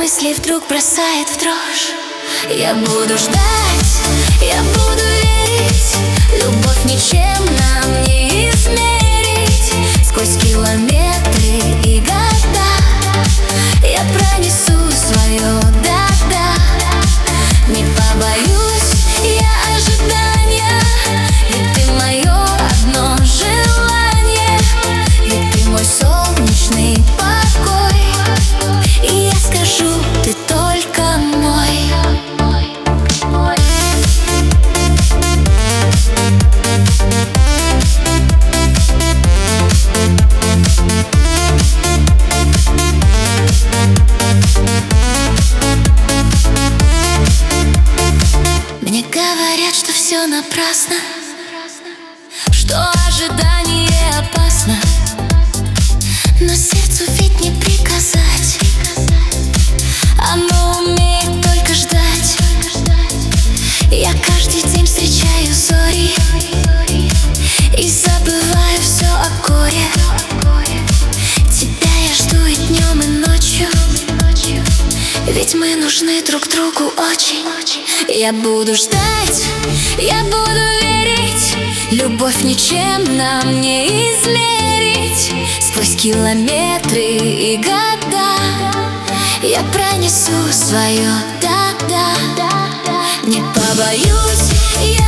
мысли вдруг бросает в дрожь. Я буду ждать, я буду верить. Любовь ничем нам не измерить. Сквозь километры и года я пронесу свое да-да. Не побоюсь я ожидания, ведь ты мое одно желание. Ведь ты мой солнечный покой, и я скажу, ты только мой. Мне говорят, что все напрасно, что ожидание опасно, но сердцу ведь не приказать. Оно умеет только ждать. Я каждый день встречаю зори и забываю все о горе. Тебя я жду и днем, и ночью, ведь мы нужны друг другу очень. Я буду ждать, я буду верить. Любовь ничем нам не измерить. Сквозь километры и года я пронесу свое да-да. Не побоюсь я